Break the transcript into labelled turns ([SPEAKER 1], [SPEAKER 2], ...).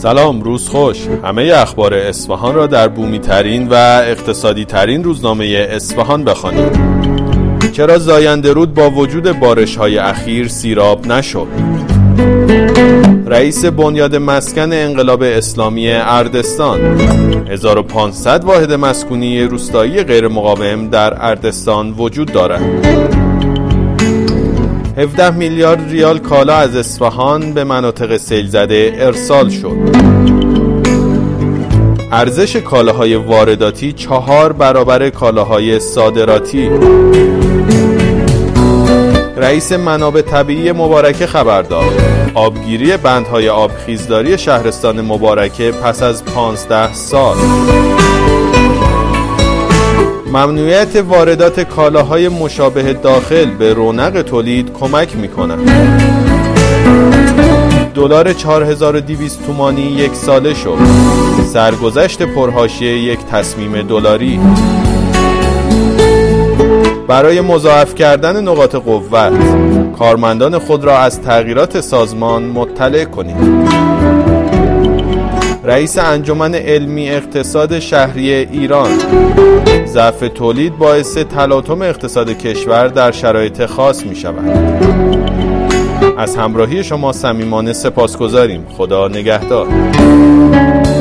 [SPEAKER 1] سلام، روز خوش. همه اخبار اصفهان را در بومی ترین و اقتصادی ترین روزنامه اصفهان بخوانید. چرا زاینده رود با وجود بارش های اخیر سیراب نشد؟ رئیس بنیاد مسکن انقلاب اسلامی اردستان: 1500 واحد مسکونی روستایی غیر مقاوم در اردستان وجود دارد. 17 میلیارد ریال کالا از اصفهان به مناطق سیل زده ارسال شد. ارزش کالاهای وارداتی 4 برابر کالاهای صادراتی. رئیس منابع طبیعی مبارکه خبر داد آبگیری بندهای آبخیزداری شهرستان مبارکه پس از 15 سال. ممنوعیت واردات کالاهای مشابه داخل به رونق تولید کمک می‌کند. دلار 4200 تومانی یک ساله شد. سرگذشت پرحاشیه یک تصمیم دلاری. برای مضاعف کردن نقاط قوت، کارمندان خود را از تغییرات سازمان مطلع کنید. رئیس انجمن علمی اقتصاد شهری ایران: ضعف تولید باعث تلاطم اقتصاد کشور در شرایط خاص می شود. از همراهی شما صمیمانه سپاسگزاریم. خدا نگهدار.